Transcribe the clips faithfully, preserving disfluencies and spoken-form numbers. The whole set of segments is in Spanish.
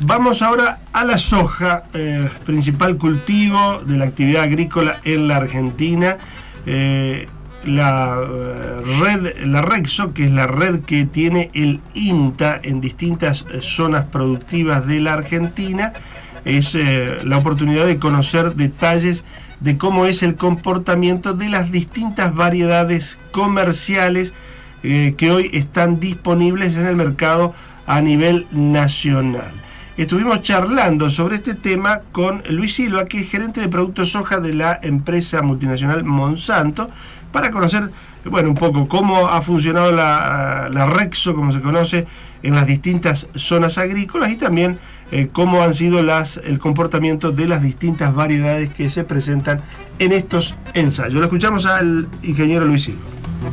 Vamos ahora a la soja, eh, principal cultivo de la actividad agrícola en la Argentina. Eh, la eh, red, la Rexo, que es la red que tiene el INTA en distintas eh, zonas productivas de la Argentina, es eh, la oportunidad de conocer detalles de cómo es el comportamiento de las distintas variedades comerciales eh, que hoy están disponibles en el mercado a nivel nacional. Estuvimos charlando sobre este tema con Luis Silva, que es gerente de productos soja de la empresa multinacional Monsanto, para conocer, bueno, un poco cómo ha funcionado la, la Rexo, como se conoce, en las distintas zonas agrícolas, y también eh, cómo han sido las, el comportamiento de las distintas variedades que se presentan en estos ensayos. Lo escuchamos al ingeniero Luis Silva.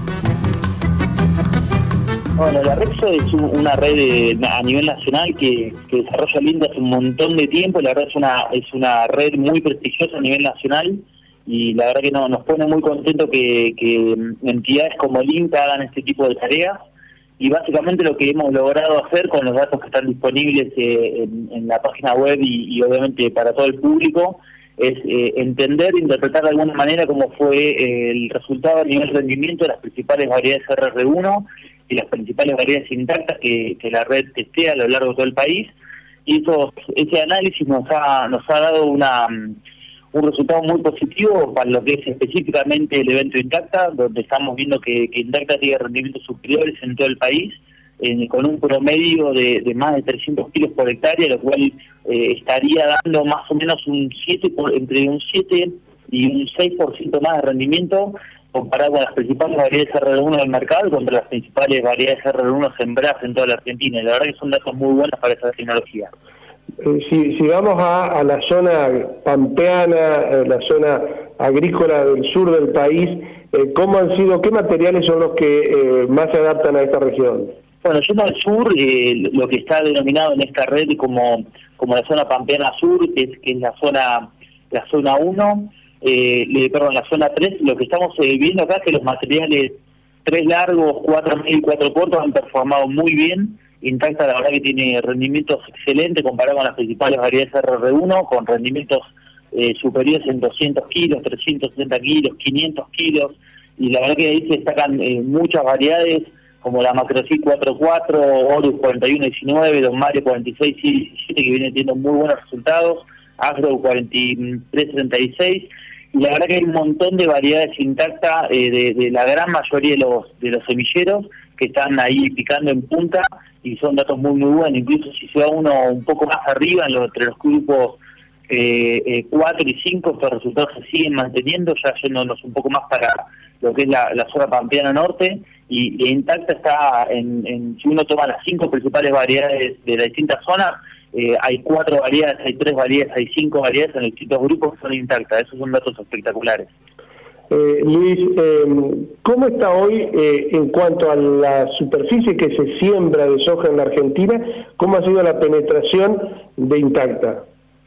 Bueno, la Rexo es un, una red de, a nivel nacional que, que desarrolla Linda hace un montón de tiempo. La verdad es una es una red muy prestigiosa a nivel nacional, y la verdad que no, nos pone muy contentos que, que entidades como el INTA hagan este tipo de tareas. Y básicamente lo que hemos logrado hacer con los datos que están disponibles eh, en, en la página web y, y obviamente para todo el público es eh, entender, interpretar de alguna manera cómo fue eh, el resultado a nivel de rendimiento de las principales variedades R R uno y las principales variedades intactas que, que la red testea a lo largo de todo el país. Y eso, ese análisis nos ha nos ha dado una un resultado muy positivo para lo que es específicamente el evento Intacta, donde estamos viendo que, que Intacta tiene rendimientos superiores en todo el país, eh, con un promedio de, de más de trescientos kilos por hectárea, lo cual eh, estaría dando más o menos un siete por, entre un siete y un seis por ciento más de rendimiento, comparado con las principales variedades R R uno del mercado y contra las principales variedades R R uno sembradas en toda la Argentina. Y la verdad que son datos muy buenos para esa tecnología. Eh, si, si vamos a, a la zona pampeana, eh, la zona agrícola del sur del país, eh, ¿cómo han sido, qué materiales son los que eh, más se adaptan a esta región? Bueno, zona del sur, eh, lo que está denominado en esta red como como la zona pampeana sur, que es, que es la zona la zona uno, eh, perdón, la zona tres, lo que estamos eh, viendo acá es que los materiales tres largos, cuatro medio y cuatro cortos han performado muy bien. Intacta, la verdad que tiene rendimientos excelentes comparado con las principales variedades R R uno, con rendimientos eh, superiores en doscientos kilos, trescientos setenta kilos, quinientos kilos, y la verdad que ahí se destacan eh, muchas variedades como la Macrocyt cuatro cuatro, Horus cuarenta y uno diecinueve, Don Mario cuarenta y seis diecisiete, que vienen teniendo muy buenos resultados, Agro cuarenta y tres setenta y seis, y la verdad que hay un montón de variedades intactas eh, de, de la gran mayoría de los de los semilleros que están ahí picando en punta, y son datos muy muy buenos. Incluso si se va uno un poco más arriba, en lo, entre los grupos eh, eh, cuatro y cinco, estos resultados se siguen manteniendo, ya yéndonos un poco más para lo que es la, la zona pampeana norte, y, y Intacta está en, en, si uno toma las cinco principales variedades de las distintas zonas, eh, hay cuatro variedades, hay tres variedades, hay cinco variedades en los distintos grupos que son intactas. Esos son datos espectaculares. Eh, Luis, eh, ¿cómo está hoy eh, en cuanto a la superficie que se siembra de soja en la Argentina? ¿Cómo ha sido la penetración de Intacta?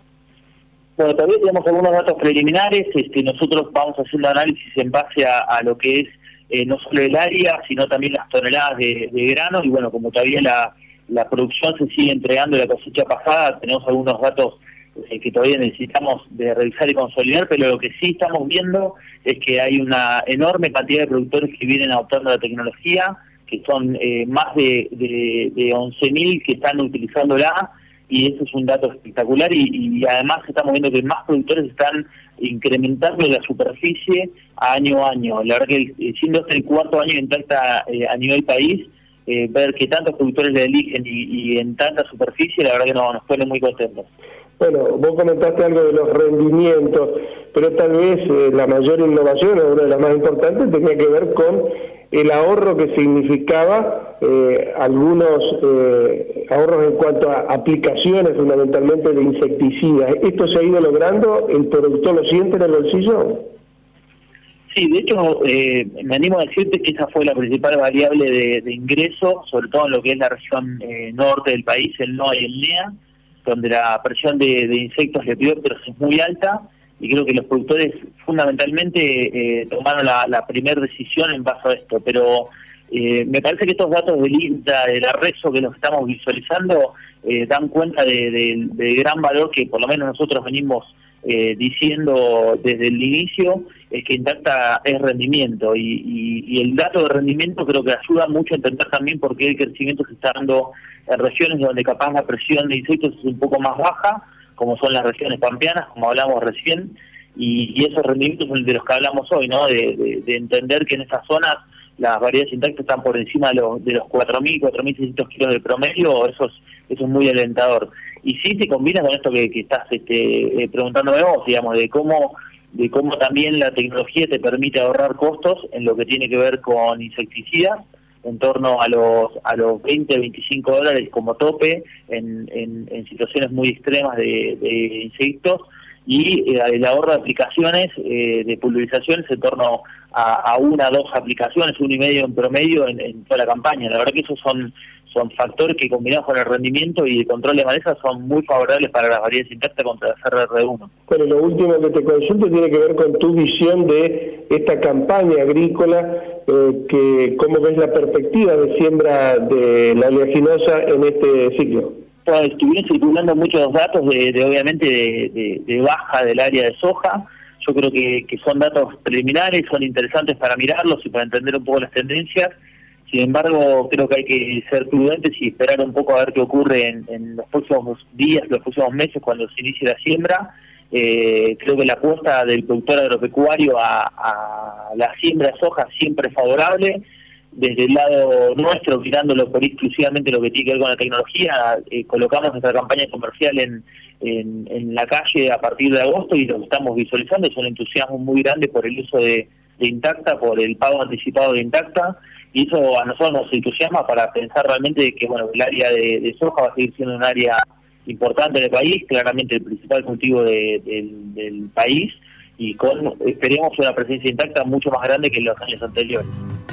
Bueno, todavía tenemos algunos datos preliminares. Este, nosotros vamos haciendo análisis en base a, a lo que es eh, no solo el área, sino también las toneladas de, de grano. Y bueno, como todavía la, la producción se sigue entregando de la cosecha pasada, tenemos algunos datos eh, que todavía necesitamos de revisar y consolidar, pero lo que sí estamos viendo es que hay una enorme cantidad de productores que vienen adoptando la tecnología, que son eh, más de, de, de once mil que están utilizándola, y eso es un dato espectacular, y, y además estamos viendo que más productores están incrementando la superficie año a año. La verdad que siendo este el cuarto año en Intacta eh, a nivel país, eh, ver que tantos productores le eligen y, y en tanta superficie, la verdad que no, nos pone muy contentos. Bueno, vos comentaste algo de los rendimientos, pero tal vez eh, la mayor innovación, o una de las más importantes, tenía que ver con el ahorro que significaba eh, algunos eh, ahorros en cuanto a aplicaciones fundamentalmente de insecticidas. ¿Esto se ha ido logrando? ¿El productor lo siente en el bolsillo? Sí, de hecho, eh, me animo a decirte que esa fue la principal variable de, de ingreso, sobre todo en lo que es la región eh, norte del país, el NOA y el NEA, donde la presión de, de insectos lepidópteros es muy alta, y creo que los productores fundamentalmente eh, tomaron la, la primera decisión en base a esto. Pero eh, me parece que estos datos del INTA, de la Rexo, que los estamos visualizando, eh, dan cuenta del de, de gran valor que por lo menos nosotros venimos eh, diciendo desde el inicio, es que Intacta es rendimiento, y, y, y el dato de rendimiento creo que ayuda mucho a entender también por qué el crecimiento se está dando en regiones donde capaz la presión de insectos es un poco más baja, como son las regiones pampeanas, como hablamos recién, y, y esos rendimientos son de los que hablamos hoy, ¿no? De, de, de entender que en esas zonas las variedades Intacta están por encima de los, de los cuatro mil, cuatro mil seiscientos kilos de promedio, eso es, eso es muy alentador. Y sí se combina con esto que, que estás este, eh, preguntándome vos, digamos, de cómo de cómo también la tecnología te permite ahorrar costos en lo que tiene que ver con insecticidas, en torno a los a los veinte, veinticinco dólares como tope en, en, en situaciones muy extremas de, de insectos, y eh, el ahorro de aplicaciones eh, de pulverizaciones en torno a, a una, dos aplicaciones, uno y medio en promedio en, en toda la campaña. La verdad que esos son son factores que combinados con el rendimiento y el control de maleza son muy favorables para las variedades Intacta contra la C R R uno. Bueno, lo último que te consulto tiene que ver con tu visión de esta campaña agrícola, eh, que cómo ves la perspectiva de siembra de la oleaginosa en este ciclo. Pues, estuvieron circulando muchos datos de, de obviamente de, de, de baja del área de soja. Yo creo que, que son datos preliminares, son interesantes para mirarlos y para entender un poco las tendencias. Sin embargo, creo que hay que ser prudentes y esperar un poco a ver qué ocurre en, en los próximos días, los próximos meses, cuando se inicie la siembra. Eh, creo que la apuesta del productor agropecuario a, a la siembra de soja siempre es favorable. Desde el lado nuestro, mirándolo por exclusivamente lo que tiene que ver con la tecnología, eh, colocamos nuestra campaña comercial en, en, en la calle a partir de agosto y lo estamos visualizando. Es un entusiasmo muy grande por el uso de, de Intacta, por el pago anticipado de Intacta. Y eso a nosotros nos entusiasma para pensar realmente que bueno el área de, de soja va a seguir siendo un área importante en el país, claramente el principal cultivo de, de, del país, y con esperemos una presencia Intacta mucho más grande que en los años anteriores.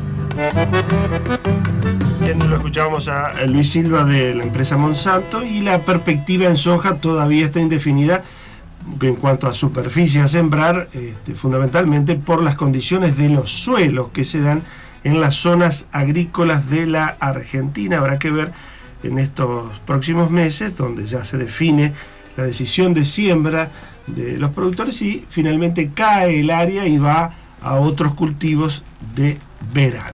Bien, lo escuchábamos a Luis Silva de la empresa Monsanto, y la perspectiva en soja todavía está indefinida en cuanto a superficie a sembrar, este, fundamentalmente por las condiciones de los suelos que se dan en las zonas agrícolas de la Argentina. Habrá que ver en estos próximos meses, donde ya se define la decisión de siembra de los productores, y finalmente cae el área y va a otros cultivos de verano.